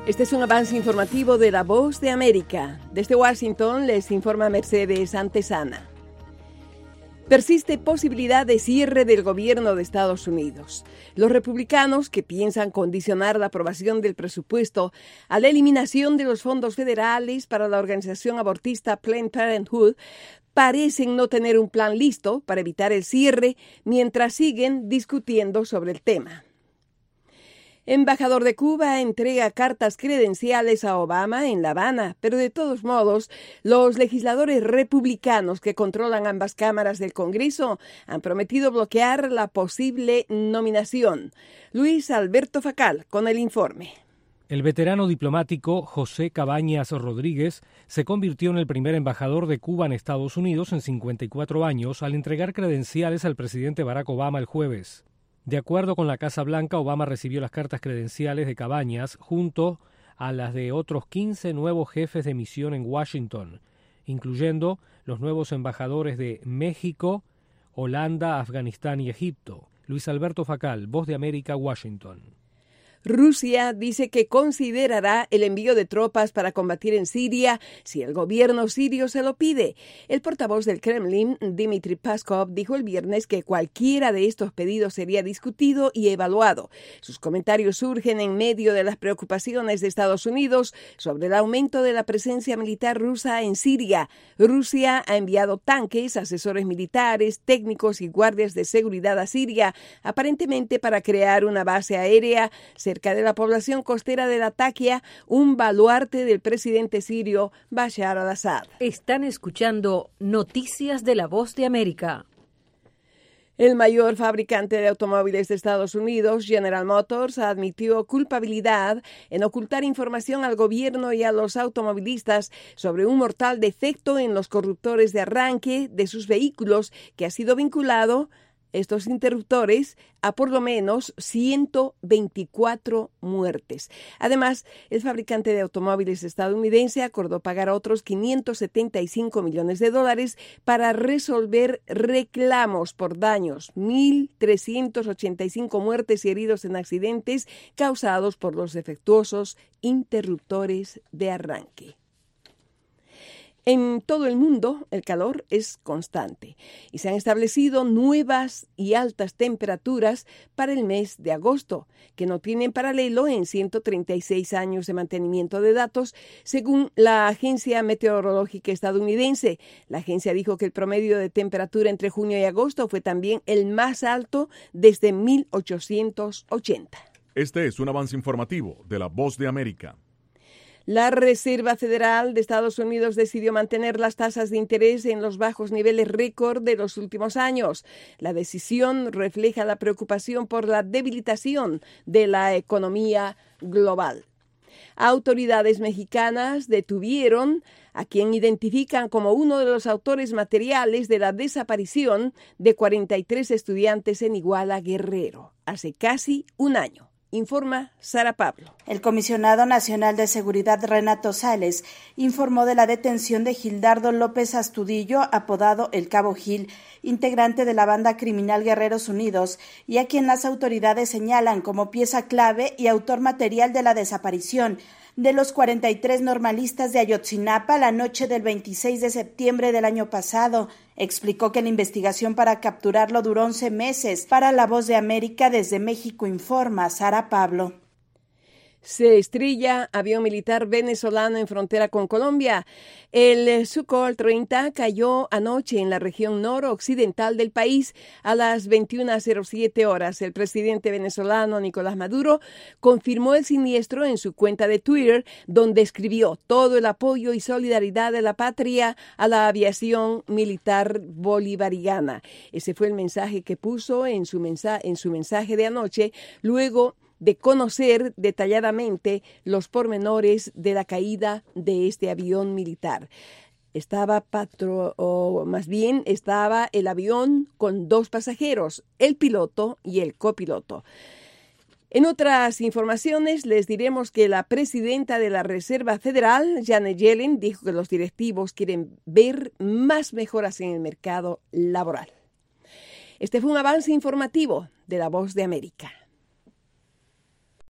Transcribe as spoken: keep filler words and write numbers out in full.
Este es un avance informativo de La Voz de América. Desde Washington les informa Mercedes Antesana. Persiste posibilidad de cierre del gobierno de Estados Unidos. Los republicanos, que piensan condicionar la aprobación del presupuesto a la eliminación de los fondos federales para la organización abortista Planned Parenthood, parecen no tener un plan listo para evitar el cierre mientras siguen discutiendo sobre el tema. Embajador de Cuba entrega cartas credenciales a Obama en La Habana, pero de todos modos, los legisladores republicanos que controlan ambas cámaras del Congreso han prometido bloquear la posible nominación. Luis Alberto Facal con el informe. El veterano diplomático José Cabañas Rodríguez se convirtió en el primer embajador de Cuba en Estados Unidos en cincuenta y cuatro años al entregar credenciales al presidente Barack Obama el jueves. De acuerdo con la Casa Blanca, Obama recibió las cartas credenciales de Cabañas junto a las de otros quince nuevos jefes de misión en Washington, incluyendo los nuevos embajadores de México, Holanda, Afganistán y Egipto. Luis Alberto Facal, Voz de América, Washington. Rusia dice que considerará el envío de tropas para combatir en Siria si el gobierno sirio se lo pide. El portavoz del Kremlin, Dmitry Peskov, dijo el viernes que cualquiera de estos pedidos sería discutido y evaluado. Sus comentarios surgen en medio de las preocupaciones de Estados Unidos sobre el aumento de la presencia militar rusa en Siria. Rusia ha enviado tanques, asesores militares, técnicos y guardias de seguridad a Siria, aparentemente para crear una base aérea cerca de la población costera de Latakia, un baluarte del presidente sirio Bashar al-Assad. Están escuchando Noticias de La Voz de América. El mayor fabricante de automóviles de Estados Unidos, General Motors, admitió culpabilidad en ocultar información al gobierno y a los automovilistas sobre un mortal defecto en los corruptores de arranque de sus vehículos que ha sido vinculado estos interruptores a por lo menos ciento veinticuatro muertes. Además, el fabricante de automóviles estadounidense acordó pagar otros quinientos setenta y cinco millones de dólares para resolver reclamos por daños, mil trescientos ochenta y cinco muertes y heridos en accidentes causados por los defectuosos interruptores de arranque. En todo el mundo, el calor es constante y se han establecido nuevas y altas temperaturas para el mes de agosto, que no tienen paralelo en ciento treinta y seis años de mantenimiento de datos, según la Agencia Meteorológica Estadounidense. La agencia dijo que el promedio de temperatura entre junio y agosto fue también el más alto desde mil ochocientos ochenta. Este es un avance informativo de La Voz de América. La Reserva Federal de Estados Unidos decidió mantener las tasas de interés en los bajos niveles récord de los últimos años. La decisión refleja la preocupación por la debilitación de la economía global. Autoridades mexicanas detuvieron a quien identifican como uno de los autores materiales de la desaparición de cuarenta y tres estudiantes en Iguala, Guerrero, hace casi un año. Informa Sara Pablo. El comisionado nacional de seguridad Renato Sales informó de la detención de Gildardo López Astudillo, apodado El Cabo Gil, integrante de la banda criminal Guerreros Unidos, y a quien las autoridades señalan como pieza clave y autor material de la desaparición de los cuarenta y tres normalistas de Ayotzinapa la noche del veintiséis de septiembre del año pasado. Explicó que la investigación para capturarlo duró once meses. Para La Voz de América, desde México informa Sara Pablo. Se estrella avión militar venezolano en frontera con Colombia. El Sukhoi treinta cayó anoche en la región noroccidental del país a las veintiuna cero siete horas. El presidente venezolano Nicolás Maduro confirmó el siniestro en su cuenta de Twitter, donde escribió todo el apoyo y solidaridad de la patria a la aviación militar bolivariana. Ese fue el mensaje que puso en su mensaje, en su mensaje de anoche, luego de conocer detalladamente los pormenores de la caída de este avión militar. Estaba patro, o más bien estaba el avión con dos pasajeros, el piloto y el copiloto. En otras informaciones les diremos que la presidenta de la Reserva Federal, Janet Yellen, dijo que los directivos quieren ver más mejoras en el mercado laboral. Este fue un avance informativo de La Voz de América.